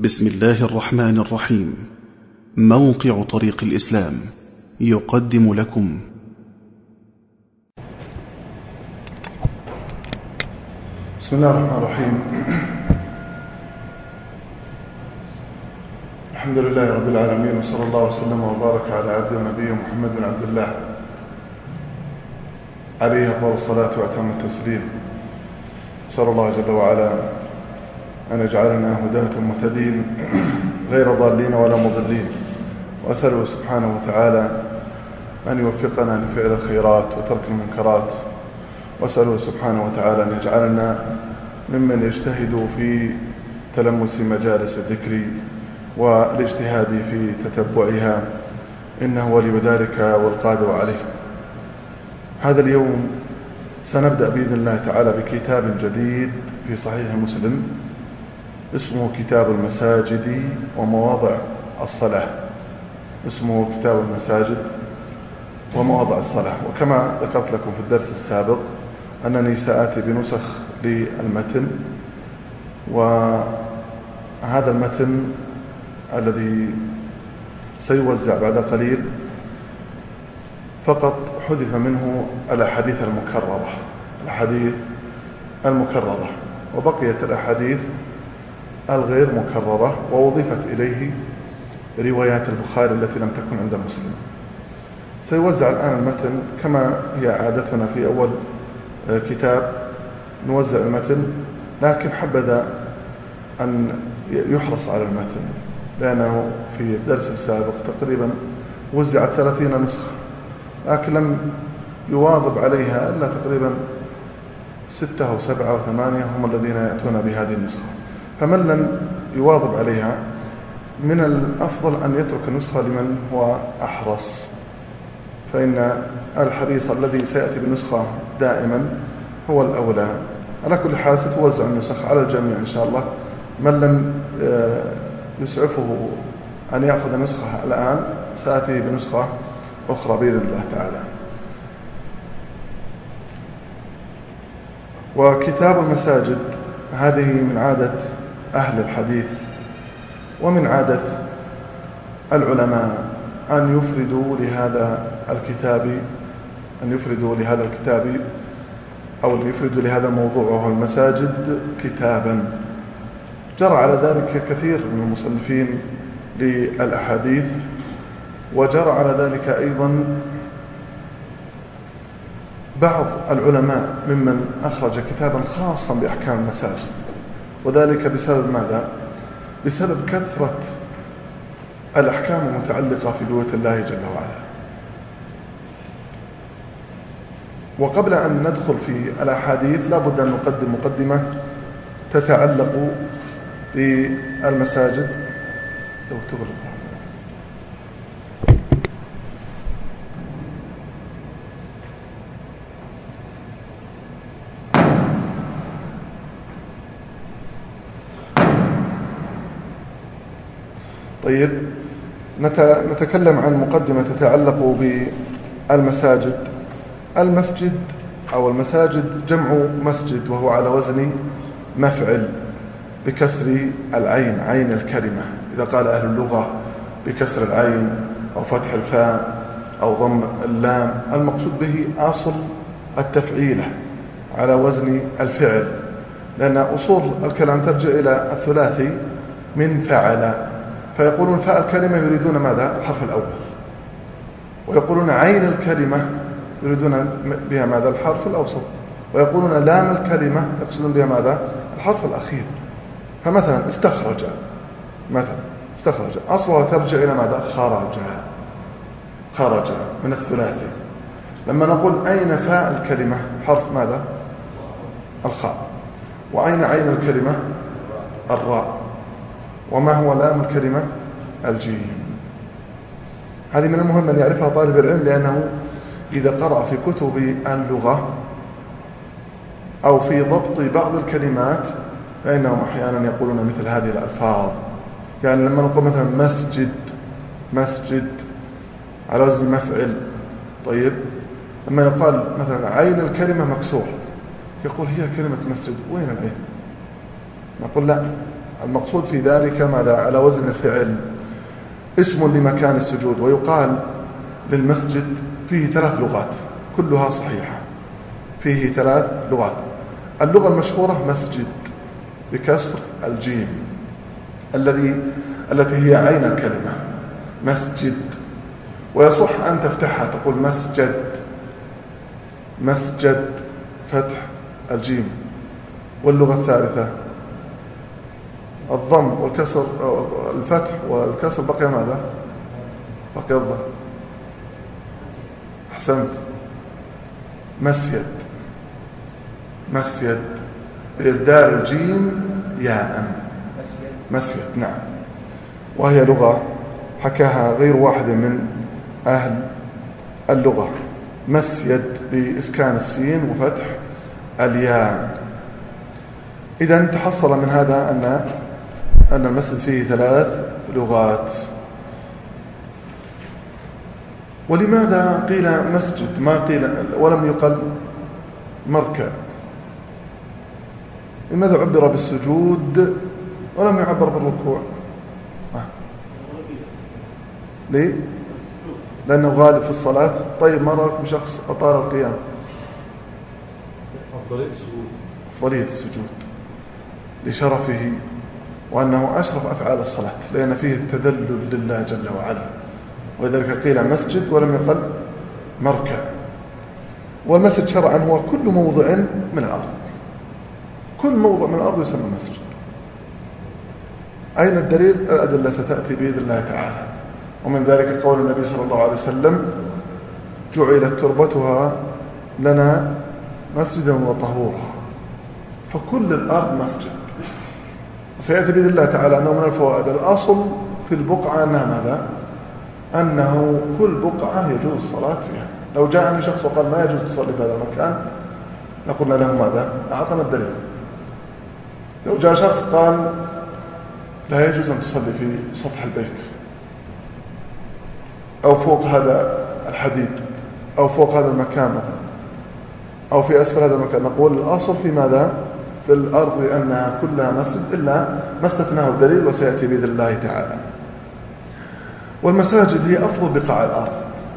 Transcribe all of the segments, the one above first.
بسم الله الرحمن الرحيم. موقع طريق الإسلام يقدم لكم بسم الله الرحمن الرحيم. الحمد لله رب العالمين، وصلى الله وسلم وبارك على عبده ونبيه محمد بن عبد الله عليه أفضل الصلاة وأتم التسليم. أسأل الله جل وعلا أن يجعلنا هداة مهتدين غير ضالين ولا مضلين، وأسأله سبحانه وتعالى أن يوفقنا لفعل الخيرات وترك المنكرات، وأسأله سبحانه وتعالى أن يجعلنا ممن يجتهد في تلمس مجالس الذكر والاجتهاد في تتبعها، إنه ولي ذلك والقادر عليه. هذا اليوم سنبدأ بإذن الله تعالى بكتاب جديد في صحيح مسلم اسمه كتاب المساجد ومواضع الصلاة. اسمه كتاب المساجد ومواضع الصلاة. وكما ذكرت لكم في الدرس السابق أنني سآتي بنسخ للمتن، وهذا المتن الذي سيوزع بعد قليل فقط حذف منه الأحاديث المكررة، وبقيت الأحاديث الغير مكررة، ووظفت إليه روايات البخاري التي لم تكن عند مسلم. سيوزع الآن المتن كما هي عادتنا في أول كتاب، نوزع المتن، لكن حبذا أن يحرص على المتن، لأنه في الدرس السابق تقريبا وزعت 30 نسخة، لكن لم يواظب عليها إلا تقريبا 6 أو 7 أو 8 هم الذين يأتون بهذه النسخة. فمن لم يواظب عليها من الأفضل أن يترك النسخة لمن هو أحرص، فإن الحريص الذي سيأتي بالنسخة دائما هو الأولى. على كل حال ستوزع النسخ على الجميع إن شاء الله. من لم يسعفه أن يأخذ نسخة الآن سآتي بنسخة أخرى بإذن الله تعالى. وكتاب المساجد هذه من عادة أهل الحديث ومن عادة العلماء أن يفردوا لهذا الكتاب أو يفردوا لهذا الموضوع وهو المساجد كتابا. جرى على ذلك كثير من المصنفين للأحاديث، وجرى على ذلك أيضا بعض العلماء ممن أخرج كتابا خاصا بأحكام المساجد، وذلك بسبب ماذا؟ بسبب كثرة الأحكام المتعلقة في بيوت الله جل وعلا. وقبل أن ندخل في الأحاديث لا بد أن نقدم مقدمة تتعلق بالمساجد. لو تغلق طيب، نتكلم عن مقدمة تتعلق بالمساجد. المسجد أو المساجد جمع مسجد، وهو على وزن مفعل بكسر العين، عين الكلمة. إذا قال أهل اللغة بكسر العين أو فتح الفاء أو ضم اللام، المقصود به أصل التفعيلة على وزن الفعل، لأن أصول الكلام ترجع إلى الثلاثي من فعل. فيقولون فاء الكلمة يريدون ماذا؟ الحرف الأول، ويقولون عين الكلمة يريدون بها ماذا؟ الحرف الأوسط، ويقولون لام الكلمة يقصدون بها ماذا؟ الحرف الأخير. فمثلا استخرج أصلها ترجع إلى ماذا؟ خرج من الثلاثي. لما نقول أين فاء الكلمة؟ حرف ماذا؟ الخاء. وأين عين الكلمة؟ الراء. وما هو لام الكلمة؟ الجيم. هذه من المهم أن يعرفها طالب العلم، لأنه إذا قرأ في كتب اللغة أو في ضبط بعض الكلمات فإنهم أحيانا يقولون مثل هذه الألفاظ. يعني لما نقول مثلا مسجد على وزن مفعل، طيب لما يقال مثلا عين الكلمة مكسور، يقول هي كلمة مسجد، وين العين؟ نقول لا، المقصود في ذلك ماذا؟ على وزن الفعل، اسم لمكان السجود. ويقال للمسجد فيه 3 لغات كلها صحيحة، فيه 3 لغات. اللغة المشهورة مسجد بكسر الجيم التي هي عين الكلمة مسجد، ويصح أن تفتحها تقول مسجد، مسجد فتح الجيم. واللغة الثالثة الضم والكسر، الفتح والكسر، بقي ماذا؟ بقي الضم. أحسنت، مسيد، مسيد بإبدال الجيم ياء، مسيد. نعم، وهي لغة حكاها غير واحد من أهل اللغة، مسيد بإسكان السين وفتح الياء. إذن تحصل من هذا أن المسجد فيه 3 لغات. ولماذا قيل مسجد ما قيل ولم يقل مركع؟ لماذا عبر بالسجود ولم يعبر بالركوع؟ ليه؟ لأنه غالب في الصلاة. طيب ما رأيك بشخص أطال القيام؟ أفضلية السجود لشرفه، وأنه أشرف أفعال الصلاة، لأن فيه التذلل لله جل وعلا، ولذلك قيل مسجد ولم يقل مركع. والمسجد شرعا هو كل موضع من الأرض، كل موضع من الأرض يسمى مسجد. أين الدليل؟ الأدلة ستأتي بإذن الله تعالى. ومن ذلك قول النبي صلى الله عليه وسلم: جعلت تربتها لنا مسجدا وطهورا. فكل الأرض مسجد. وسيأتي بإذن الله تعالى أنه من الفوائد الأصل في البقعة أنها ماذا؟ أنه كل بقعة يجوز الصلاة فيها. لو جاءني شخص وقال ما يجوز تصلي في هذا المكان، لقلنا له ماذا؟ أعطنا الدليل. لو جاء شخص قال لا يجوز أن تصلي في سطح البيت أو فوق هذا الحديد أو فوق هذا المكان مثلا أو في أسفل هذا المكان، نقول الأصل في ماذا؟ في الأرض أنها كلها مسجد إلا ما استثناه الدليل، وسيأتي بإذن الله تعالى. والمساجد هي أفضل بقاع الأرض،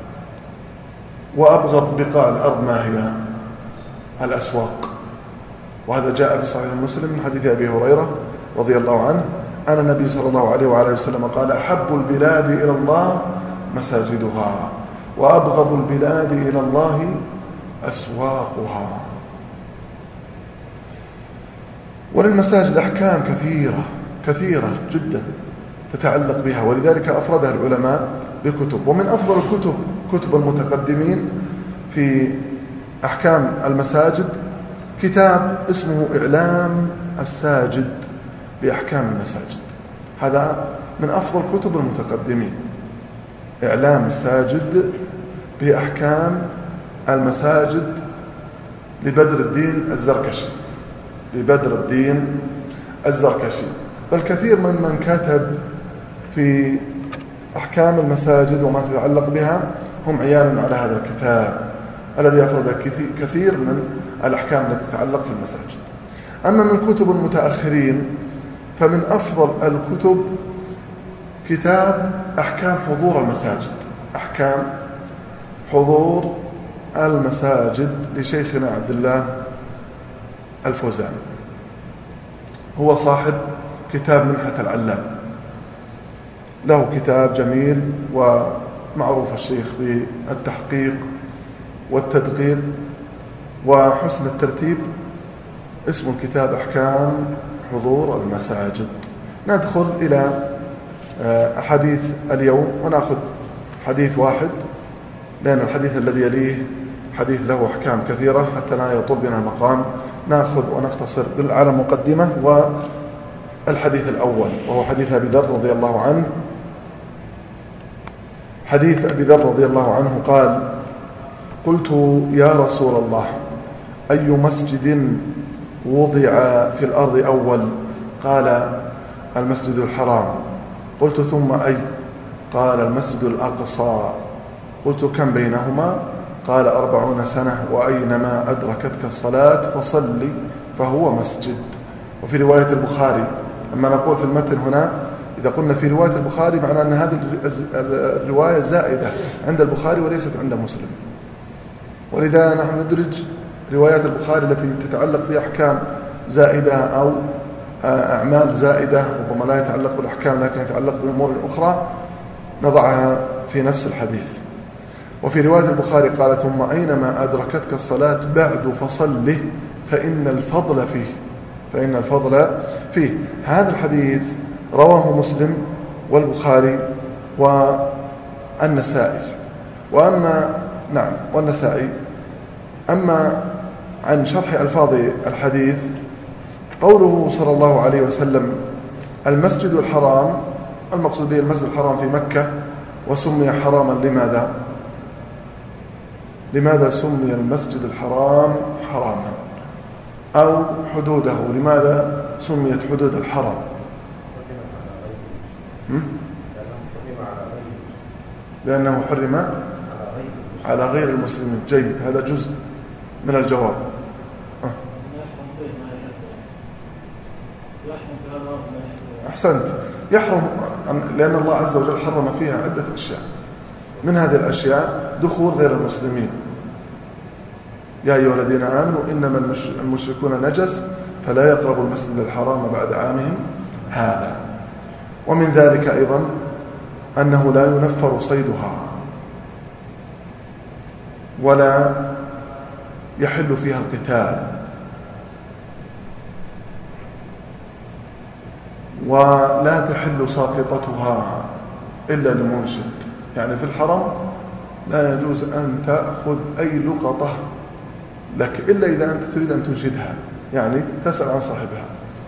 وأبغض بقاع الأرض ما هي؟ الأسواق. وهذا جاء في صحيح مسلم من حديث أبي هريرة رضي الله عنه أن النبي صلى الله عليه وآله وسلم قال: أحب البلاد إلى الله مساجدها، وأبغض البلاد إلى الله أسواقها. وللمساجد أحكام كثيرة جدا تتعلق بها، ولذلك أفردها العلماء بكتب. ومن أفضل الكتب كتب المتقدمين في أحكام المساجد كتاب اسمه إعلام الساجد بأحكام المساجد. هذا من أفضل كتب المتقدمين، إعلام الساجد بأحكام المساجد لبدر الدين الزركشي. بل كثير من كتب في أحكام المساجد وما تتعلق بها هم عيال على هذا الكتاب الذي أفرد كثير من الأحكام التي تتعلق في المساجد. أما من كتب المتأخرين فمن أفضل الكتب كتاب أحكام حضور المساجد، أحكام حضور المساجد لشيخنا عبد الله الفوزان، هو صاحب كتاب منحة العلام، له كتاب جميل ومعروف الشيخ بالتحقيق والتدقيق وحسن الترتيب. اسم الكتاب أحكام حضور المساجد. ندخل إلى أحاديث اليوم ونأخذ حديث واحد، لأن الحديث الذي يليه حديث له أحكام كثيرة حتى لا يطول بنا المقام. نأخذ ونختصر على مقدمة. والحديث الأول وهو حديث أبي ذر رضي الله عنه. حديث أبي ذر رضي الله عنه قال: قلت يا رسول الله أي مسجد وضع في الأرض أول؟ قال: المسجد الحرام. قلت: ثم أي؟ قال: المسجد الأقصى. قلت: كم بينهما؟ قال: 40 سنة، وأينما أدركتك الصلاة فصل فهو مسجد. وفي رواية البخاري أما نقول في المتن هنا إذا قلنا في رواية البخاري معنى أن هذه الرواية زائدة عند البخاري وليست عند مسلم. ولذا نحن ندرج روايات البخاري التي تتعلق في أحكام زائدة أو أعمال زائدة ربما لا يتعلق بالأحكام لكن يتعلق بأمور أخرى نضعها في نفس الحديث. وفي رواية البخاري قال ثم أينما أدركتك الصلاة بعد فصله فإن الفضل فيه. هذا الحديث رواه مسلم والبخاري والنسائي. والنسائي. أما عن شرح ألفاظ الحديث قوله صلى الله عليه وسلم المسجد الحرام، المقصود به المسجد الحرام في مكة، وسمي حراما لماذا سمي المسجد الحرام حراما؟ أو حدوده لماذا سميت حدود الحرم؟ لأنه حرم على غير المسلمين. جيد، هذا جزء من الجواب. أحسنت، يحرم لأن الله عز وجل حرم فيها عدة أشياء. من هذه الأشياء دخول غير المسلمين. يا أيها الذين آمنوا إنما المشركون نجس فلا يقربوا المسجد الحرام بعد عامهم هذا. ومن ذلك أيضا أنه لا ينفر صيدها ولا يحل فيها القتال ولا تحل ساقطتها إلا لمنشد. يعني في الحرم لا يجوز أن تأخذ أي لقطة لك إلا إذا أنت تريد أن تنشدها، يعني تسأل عن صاحبها.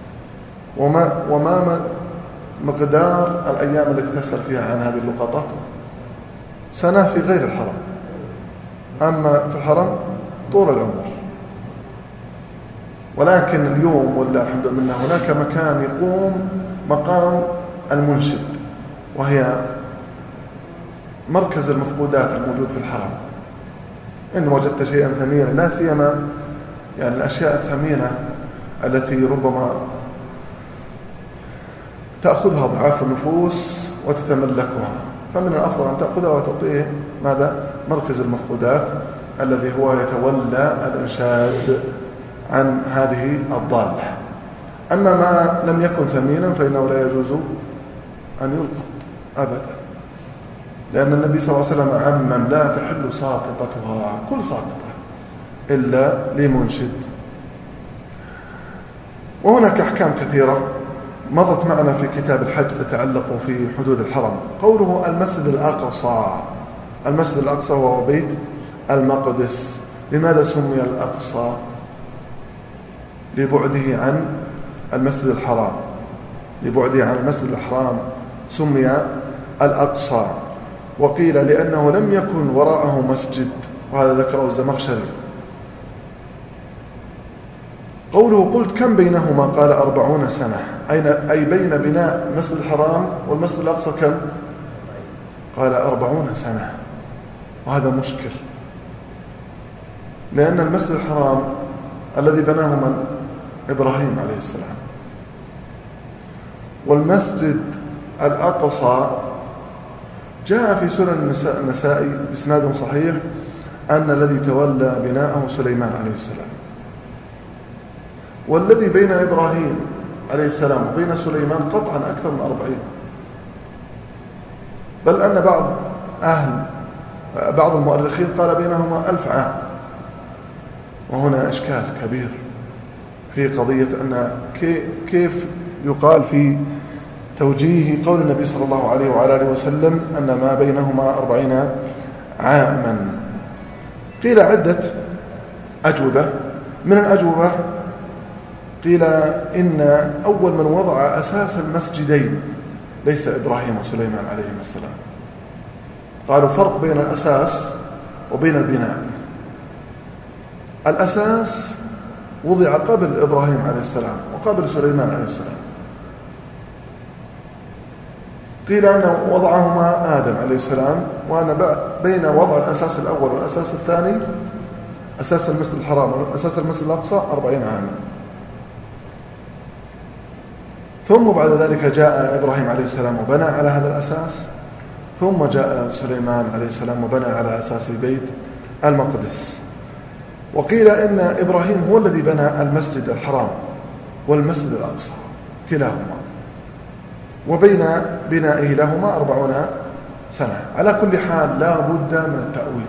وما مقدار الأيام التي تسأل فيها عن هذه اللقطة؟ سنة في غير الحرم. أما في الحرم طول العمر. ولكن اليوم ولا الحمد لله هناك مكان يقوم مقام المنشد، وهي مركز المفقودات الموجود في الحرم. إن وجدت شيئا ثمينا، لا سيما يعني الأشياء الثمينة التي ربما تأخذها ضعاف النفوس وتتملكها، فمن الأفضل أن تأخذها وتعطيه ماذا؟ مركز المفقودات الذي هو يتولى الإنشاد عن هذه الضالة. أما ما لم يكن ثمينا فإنه لا يجوز أن يلقط أبدا، لأن النبي صلى الله عليه وسلم عمم لا تحل ساقطتها، كل ساقطة إلا لمنشد. وهناك أحكام كثيرة مضت معنا في كتاب الحج تتعلق في حدود الحرم. قوله المسجد الأقصى، المسجد الأقصى وهو بيت المقدس. لماذا سمي الأقصى؟ لبعده عن المسجد الحرام، لبعده عن المسجد الحرام سمي الأقصى. وقيل لأنه لم يكن وراءه مسجد، وهذا ذكره الزمخشري. قوله قلت كم بينهما؟ قال 40 سنة. أي بين بناء المسجد الحرام والمسجد الأقصى كم؟ قال 40 سنة. وهذا مشكل، لأن المسجد الحرام الذي بناه من؟ إبراهيم عليه السلام. والمسجد الأقصى جاء في سنن النسائي بإسناد صحيح أن الذي تولى بناءه سليمان عليه السلام. والذي بين إبراهيم عليه السلام وبين سليمان قطعا أكثر من 40، بل أن بعض المؤرخين قال بينهما 1000 عام. وهنا إشكال كبير في قضية أن كيف يقال في توجيه قول النبي صلى الله عليه وعلى آله وسلم أن ما بينهما 40 عاما. قيل عدة أجوبة. من الأجوبة قيل إن أول من وضع أساس المسجدين ليس إبراهيم وسليمان عليهما السلام. قالوا فرق بين الأساس وبين البناء. الأساس وضع قبل إبراهيم عليه السلام وقبل سليمان عليه السلام. قيل أنه وضعهما آدم عليه السلام، وأن بين وضع الأساس الأول والأساس الثاني أساس المسجد الحرام وأساس المسجد الأقصى 40 عاما. ثم بعد ذلك جاء إبراهيم عليه السلام وبنى على هذا الأساس، ثم جاء سليمان عليه السلام وبنى على أساس بيت المقدس. وقيل إن إبراهيم هو الذي بنى المسجد الحرام والمسجد الأقصى كلاهما، وبين بنائه لهما 40 سنة. على كل حال لا بد من التأويل،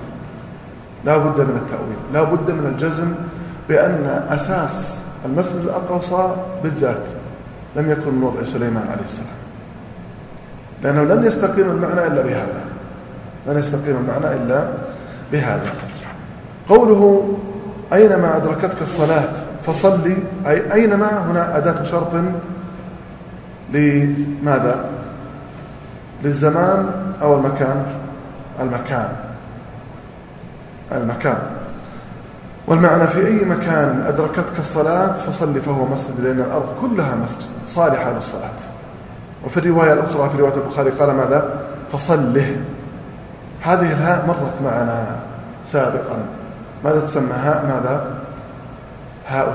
لا بد من الجزم بأن أساس المسجد الأقصى بالذات لم يكن من وضع سليمان عليه السلام، لأنه لن يستقيم المعنى إلا بهذا. قوله أينما أدركتك الصلاة فصلي، أي أينما هنا أداة شرط لماذا؟ للزمان أو المكان؟ المكان. والمعنى في أي مكان أدركتك الصلاة فصلي فهو مسجد، لأن الأرض كلها مسجد صالحة للصلاة. وفي الرواية الأخرى في رواية البخاري قال ماذا؟ فصله. هذه الهاء مرت معنا سابقا، ماذا تسمى هاء ماذا؟ هاء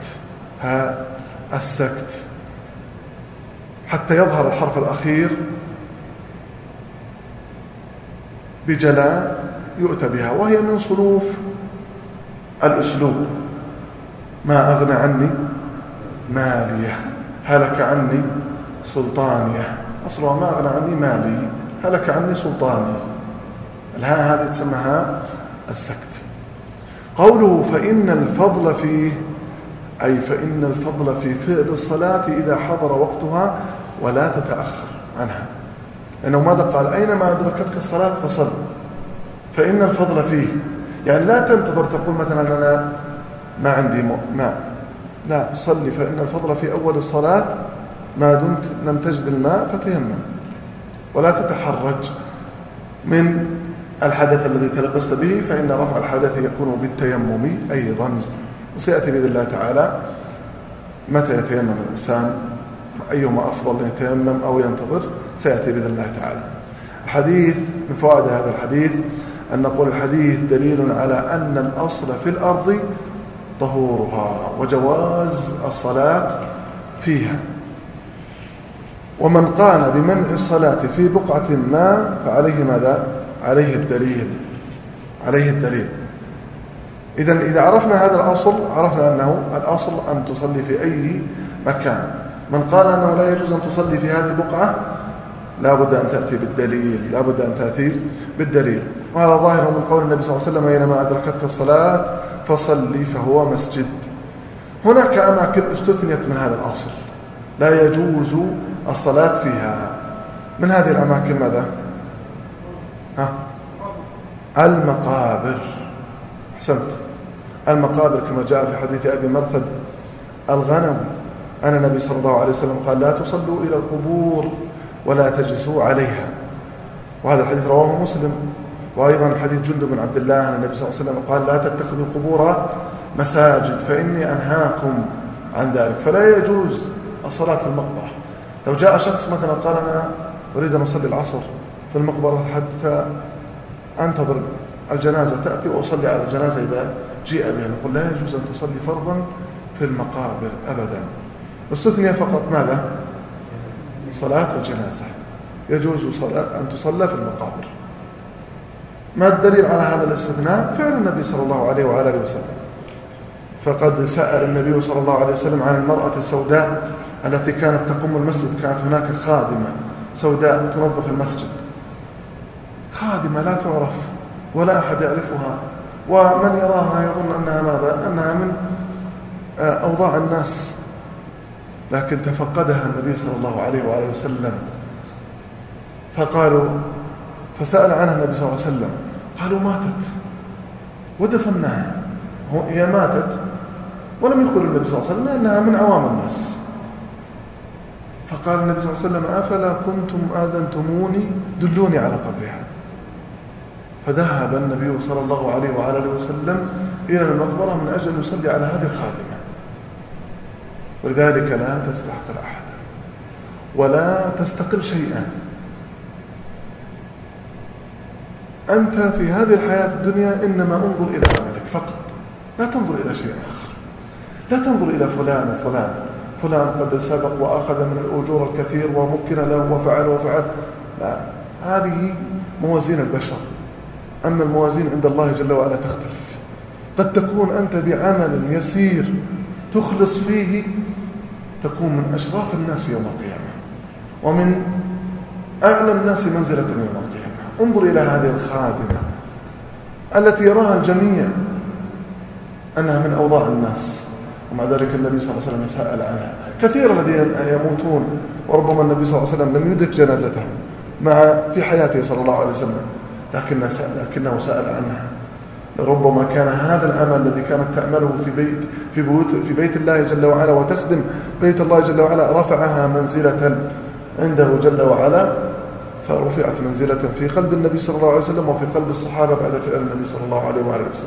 السكت، حتى يظهر الحرف الأخير بجلاء يؤتى بها، وهي من صنوف الأسلوب. ما أغنى عني مالية، هلك عني سلطانية. أصلها ما أغنى عني مالي، هلك عني سلطاني. الهاء هذه تسمى هاء السكت. قوله فإن الفضل فيه، أي فإن الفضل في فعل الصلاة إذا حضر وقتها ولا تتأخر عنها. لأنه ماذا قال؟ أينما أدركتك الصلاة فصل، فإن الفضل فيه، يعني لا تنتظر تقول مثلا أنا ما عندي ماء، لا، صلي فإن الفضل في أول الصلاة ما دمت لم تجد الماء فتيمم، ولا تتحرج من الحدث الذي تلبست به، فإن رفع الحدث يكون بالتيمم أيضا. وسيأتي بإذن الله تعالى متى يتيمم الإنسان، أيهما أفضل، يتيمم أو ينتظر، سيأتي بإذن الله تعالى. الحديث من فوائد هذا الحديث أن نقول الحديث دليل على أن الأصل في الأرض طهورها وجواز الصلاة فيها، ومن قال بمنع الصلاة في بقعة ما فعليه ماذا؟ عليه الدليل. إذن إذا عرفنا هذا الأصل، عرفنا أنه الأصل أن تصلي في أي مكان. من قال أنه لا يجوز أن تصلي في هذه البقعة لا بد أن تأتي بالدليل، وهذا ظاهر من قول النبي صلى الله عليه وسلم أينما أدركتك الصلاة فصلي فهو مسجد. هناك أماكن استثنيت من هذا الأصل لا يجوز الصلاة فيها. من هذه الأماكن ماذا؟ المقابر. أحسنت، المقابر كما جاء في حديث أبي مرثد الغنوي أن النبي صلى الله عليه وسلم قال لا تصلوا إلى القبور ولا تجلسوا عليها، وهذا الحديث رواه مسلم. وأيضا حديث جندب بن عبد الله أن النبي صلى الله عليه وسلم قال لا تتخذوا القبور مساجد فإني أنهاكم عن ذلك. فلا يجوز الصلاة في المقبرة. لو جاء شخص مثلا قال أنا أريد أن أصلي العصر في المقبرة حتى أنتظر الجنازة تأتي وأصلي على الجنازة إذا جيء بها، نقول لا يجوز أن تصلي فرضا في المقابر أبدا. استثني فقط ماذا؟ صلاة الجنازة يجوز أن تصلى في المقابر. ما الدليل على هذا الاستثناء؟ فعل النبي صلى الله عليه وآله وسلم. فقد سأل النبي صلى الله عليه وسلم عن المرأة السوداء التي كانت تقوم المسجد. كانت هناك خادمة سوداء تنظف المسجد، خادمة لا تعرف ولا أحد يعرفها، ومن يراها يظن أنها ماذا؟ أنها من أوضاع الناس. لكن تفقدها النبي صلى الله عليه وآله وسلم فسأل عنها النبي صلى الله عليه وسلم، قالوا ماتت ودفناها. هي ماتت ولم يخبر النبي صلى الله عليه وسلم أنها من عوام الناس. فقال النبي صلى الله عليه وسلم أفلا كنتم آذنتموني دلوني على قبرها. فذهب النبي صلى الله عليه وآله وسلم إلى المقبرة من أجل أن يصلي على هذه الخادمة. ولذلك لا تستحقر أحدا ولا تستقل شيئا. أنت في هذه الحياة الدنيا إنما انظر إلى عملك فقط، لا تنظر إلى شيء آخر. لا تنظر إلى فلان وفلان، فلان قد سبق وأخذ من الأجور الكثير ومكن له وفعل. لا، هذه موازين البشر. أما الموازين عند الله جل وعلا تختلف. قد تكون أنت بعمل يسير تخلص فيه تكون من أشراف الناس يوم القيامة ومن أعلى الناس منزلة يوم القيامة. انظر إلى هذه الخادمة التي يراها الجميع أنها من أوضاع الناس، ومع ذلك النبي صلى الله عليه وسلم يسأل عنها. كثير الذين يموتون وربما النبي صلى الله عليه وسلم لم يدرك جنازتهم في حياته صلى الله عليه وسلم، لكنه سأل عنها. ربما كان هذا العمل الذي كانت تعمله في بيت الله جل وعلا وتخدم بيت الله جل وعلا رفعها منزلة عنده جل وعلا، فرفعت منزلة في قلب النبي صلى الله عليه وسلم وفي قلب الصحابة بعد فعل النبي صلى الله عليه وآله وسلم.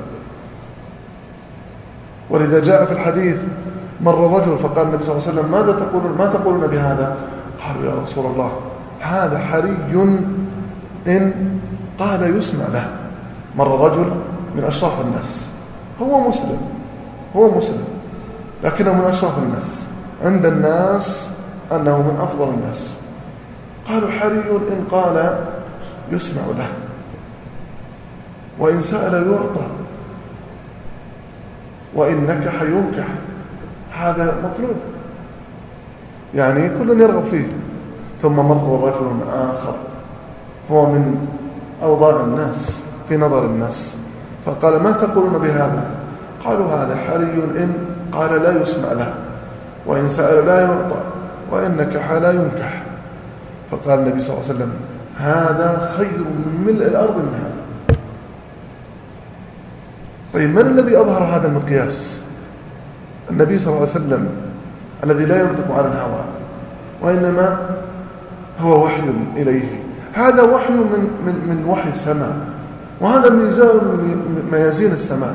ولذا جاء في الحديث مر رجل فقال النبي صلى الله عليه وسلم ما تقولون بهذا؟ قالوا يا رسول الله هذا حري إن قال يسمع له. مر رجل من أشراف الناس، هو مسلم لكنه من أشراف الناس، عند الناس أنه من أفضل الناس. قالوا حري إن قال يسمع له وإن سأل يعطى وإن نكح ينكح. هذا مطلوب، يعني كل يرغب فيه. ثم مر رجل آخر هو من أوضاع الناس في نظر الناس، فقال ما تقولون بهذا؟ قالوا هذا حري إن قال لا يسمع له وإن سأل لا يعطى وإن نكح لا ينكح. فقال النبي صلى الله عليه وسلم هذا خير من ملء الأرض من هذا. طيب من الذي أظهر هذا المقياس؟ النبي صلى الله عليه وسلم الذي لا ينطق عن الهوى وإنما هو وحي إليه. هذا وحي من وحي السماء، وهذا ميزان من ميازين السماء.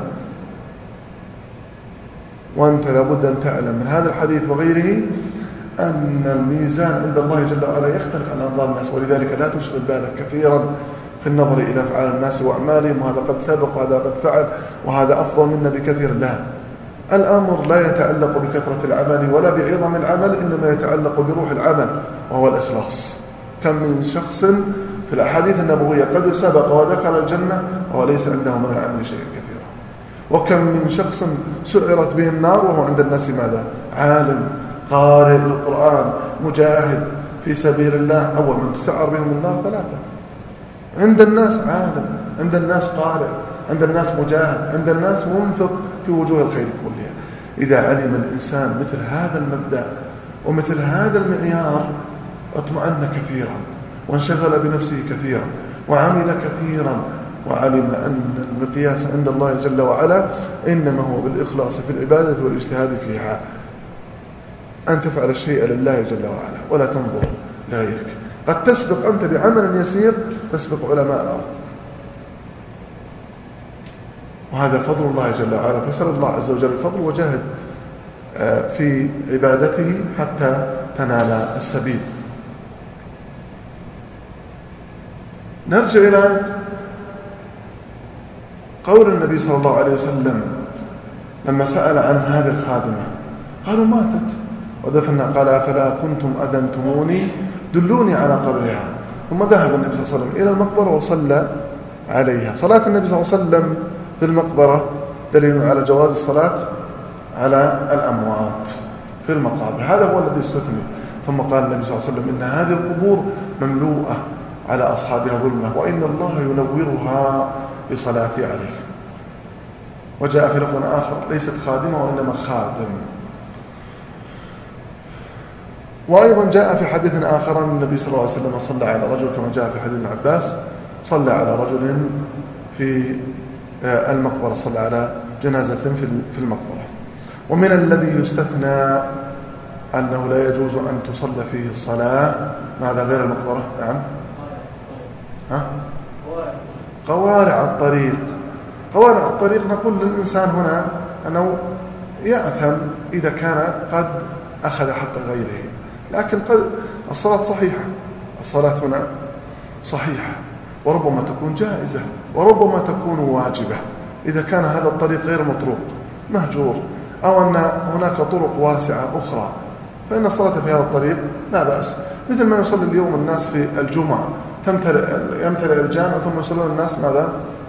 وأنت لابد أن تعلم من هذا الحديث وغيره أن الميزان عند الله جل وعلا يختلف عن أنظار الناس، ولذلك لا تشغل بالك كثيرا في النظر إلى أفعال الناس وأعمالهم، وهذا قد سبق وهذا قد فعل وهذا أفضل منا بكثير. لا، الأمر لا يتعلق بكثرة العمل ولا بعظم العمل، إنما يتعلق بروح العمل وهو الإخلاص. كم من شخص في الأحاديث النبوية قد سبق ودخل الجنة وهو ليس عنده من العمل شيء كثيرا، وكم من شخص سعرت به النار وهو عند الناس ماذا؟ عالم، قارئ القرآن، مجاهد في سبيل الله. أول من تسعر بهم النار ثلاثة: عند الناس عالم، عند الناس قارئ، عند الناس مجاهد، عند الناس منفق في وجوه الخير كلها. إذا علم الإنسان مثل هذا المبدأ ومثل هذا المعيار اطمأن كثيرا وانشغل بنفسه كثيرا وعمل كثيرا، وعلم أن المقياس عند الله جل وعلا إنما هو بالإخلاص في العبادة والاجتهاد فيها، أن تفعل الشيء لله جل وعلا ولا تنظر لغيرك. قد تسبق أنت بعمل يسير تسبق علماء الأرض، وهذا فضل الله جل وعلا. فسأل الله عز وجل الفضل وجاهد في عبادته حتى تنال السبيل. نرجع إلى قول النبي صلى الله عليه وسلم لما سأل عن هذه الخادمة، قالوا ماتت ودفنها. قال أفلا كنتم أذنتموني دلوني على قبرها. ثم ذهب النبي صلى الله عليه وسلم إلى المقبرة وصلى عليها. صلاة النبي صلى الله عليه وسلم في المقبرة دليل على جواز الصلاة على الأموات في المقابر، هذا هو الذي استثني. ثم قال النبي صلى الله عليه وسلم إن هذه القبور مملوءة على أصحابها ظلمة وإن الله ينورها بصلاتي عليه. وجاء في لفظ آخر ليست خادمة وإنما خادم. وأيضا جاء في حديث آخر أن النبي صلى الله عليه وسلم صلى على رجل كما جاء في حديث ابن عباس، صلى على رجل في المقبرة، صلى على جنازة في المقبرة. ومن الذي يستثنى أنه لا يجوز أن تصلى فيه الصلاة ماذا غير المقبرة؟ نعم، قوارع الطريق. قوارع الطريق نقول للإنسان هنا أنه يأثم إذا كان قد أخذ حق غيره، لكن الصلاة صحيحة، الصلاة هنا صحيحة، وربما تكون جائزة وربما تكون واجبة إذا كان هذا الطريق غير مطروق مهجور، أو أن هناك طرق واسعة أخرى فإن الصلاة في هذا الطريق لا بأس، مثل ما يصلي اليوم الناس في الجمعة يمتلئ الجامع ثم يصلون الناس ماذا؟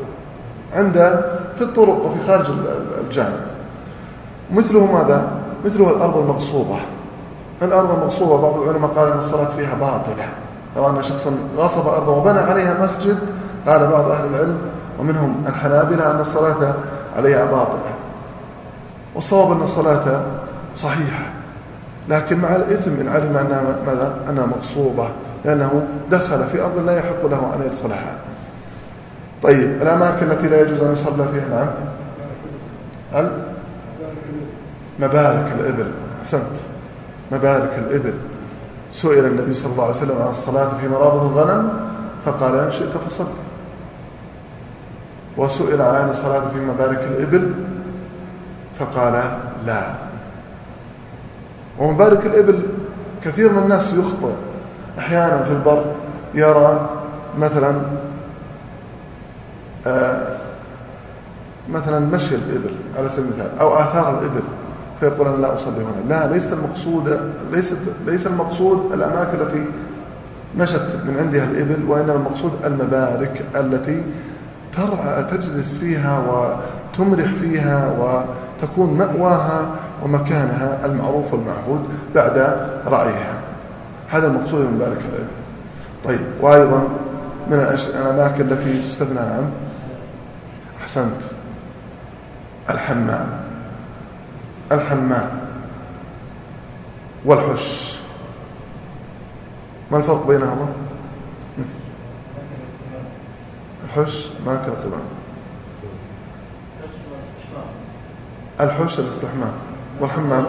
في الطرق وفي خارج الجامع. مثله ماذا؟ مثله الأرض المغصوبة. الأرض المغصوبة بعض العلماء قال أن الصلاة فيها باطلة، لو أن شخصا غصب أرضا وبنى عليها مسجد، قال بعض أهل العلم ومنهم الحنابلة أن الصلاة عليها باطلة. والصواب أن الصلاة صحيحة، لكن مع الإثم إن علم أنها مغصوبة، لأنه دخل في أرض لا يحق له أن يدخلها. طيب، الأماكن التي لا يجوز أن يصلى فيها، نعم، مبارك الإبل. أحسنت، مبارك الإبل. سئل النبي صلى الله عليه وسلم عن الصلاة في مرابض الغنم فقال إن شئت فصل. وسئل عن الصلاة في مبارك الإبل فقال لا. ومبارك الإبل كثير من الناس يخطئ أحيانا في البر، يرى مثلا مشي الإبل على سبيل المثال أو آثار الإبل، فيقول أنا لا أصلي هنا. لا، ليس المقصود الأماكن التي مشت من عندها الإبل، وإنما المقصود المبارك التي تجلس فيها وتمرح فيها وتكون مأواها ومكانها المعروف والمعهود بعد رعيها. هذا المقصود من مبارك الإبل. طيب، وأيضا من الأماكن التي تستثنى عنه، أحسنت، الحمام والحش. ما الفرق بينهما؟ الحش ماكل القمام، الحش الاستحمام، والحمام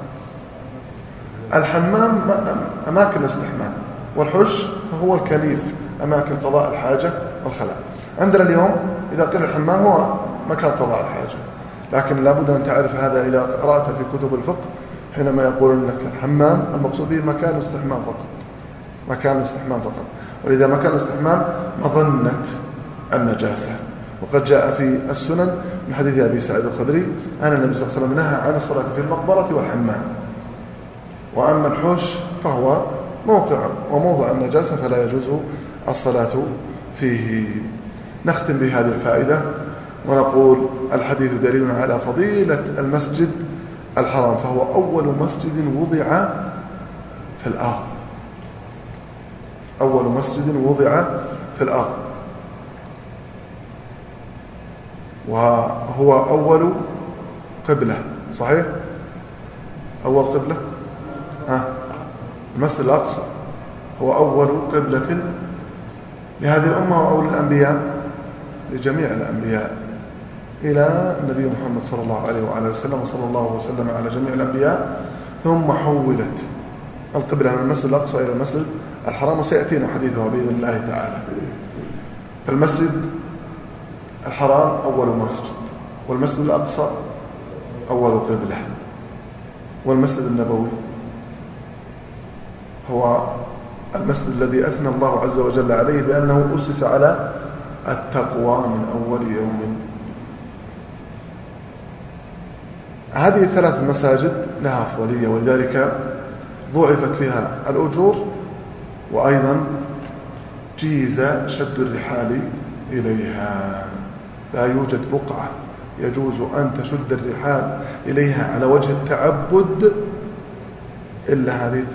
الحمام أماكن الاستحمام، والحش هو الكنيف، أماكن قضاء الحاجة والخلاء. عندنا اليوم إذا قيل الحمام هو مكان قضاء الحاجة، لكن لابد أن تعرف هذا إذا قرأت في كتب الفقه، حينما يقولون لك الحمام المقصود به مكان الاستحمام فقط، مكان الاستحمام فقط. ولذا مكان الاستحمام مظنة النجاسة. وقد جاء في السنن من حديث أبي سعيد الخدري أن النبي صلى الله عليه وسلم نهى عن الصلاة في المقبرة والحمام. وأما الحوش فهو موضع النجاسة فلا يجوز الصلاة فيه. نختم بهذه الفائدة ونقول الحديث دليل على فضيلة المسجد الحرام، فهو أول مسجد وضع في الأرض، أول مسجد وضع في الأرض، وهو أول قبلة. صحيح؟ أول قبلة المسجد الأقصى هو أول قبلة لهذه الأمة وأول الأنبياء، لجميع الأنبياء إلى النبي محمد صلى الله عليه وعلى وسلم، وصلى الله وسلم على جميع الأنبياء. ثم حولت القبلة من المسجد الأقصى إلى المسجد الحرام، وسيأتينا حديثها بإذن الله تعالى. فالمسجد الحرام أول مسجد، والمسجد الأقصى أول قبلة، والمسجد النبوي هو المسجد الذي أثنى الله عز وجل عليه بأنه أسس على التقوى من أول يوم. هذه الثلاث مساجد لها أفضلية، ولذلك ضعفت فيها الأجور، وأيضا جيز شد الرحال إليها. لا يوجد بقعة يجوز أن تشد الرحال إليها على وجه التعبد إلا هذه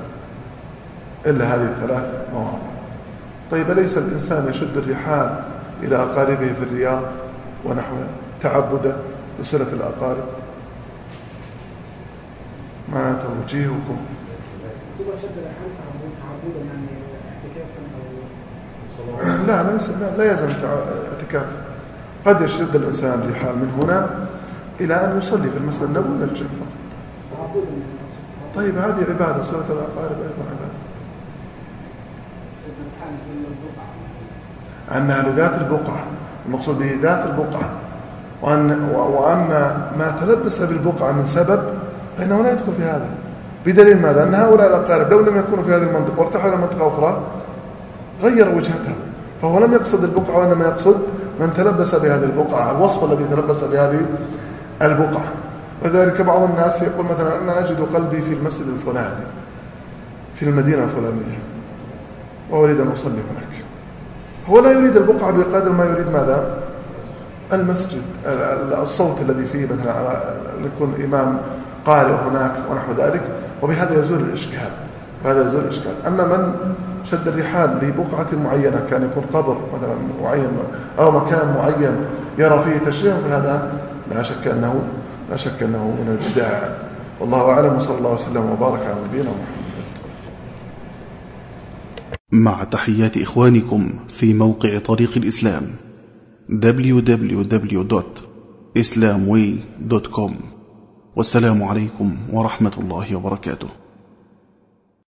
الثلاث مواضع. طيب، أليس الإنسان يشد الرحال إلى أقاربه في الرياض ونحوها تعبدا لصلة الأقارب؟ ما توجيهكم؟ لا يلزم اعتكاف. قد يشد الإنسان الرحال من هنا إلى أن يصلي في المسجد النبوي ويرجع فقط. طيب، هذه عبادة، صلة الأقارب أيضا عبادة. أنها لذات البقعة، المقصود به ذات البقعة. وأما ما تلبس بالبقعة من سبب فإنه لا يدخل في هذا، بدليل ماذا؟ أن هؤلاء الأقارب لو لم يكونوا في هذه المنطقة وارتحلوا إلى منطقة أخرى غير وجهتها، فهو لم يقصد البقعة وإنما يقصد من تلبس بهذه البقعة، الوصف الذي تلبس بهذه البقعة. وذلك بعض الناس يقول مثلا أنا أجد قلبي في المسجد الفلاني في المدينة الفلانية وأريد أن أصلي هناك. هو لا يريد البقعة بقدر ما يريد ماذا؟ المسجد، الصوت الذي فيه مثلا يكون إمام قارئ هناك ونحو ذلك، وبهذا يزول الإشكال. أما من شد الرحال لبقعة معينة، كان يكون قبر مثلا معين أو مكان معين يرى فيه تشريع، فهذا لا شك أنه من البدع. والله أعلم، صلى الله وسلم وبارك على نبينا محمد. مع تحيات إخوانكم في موقع طريق الإسلام www.islamway.com. والسلام عليكم ورحمة الله وبركاته.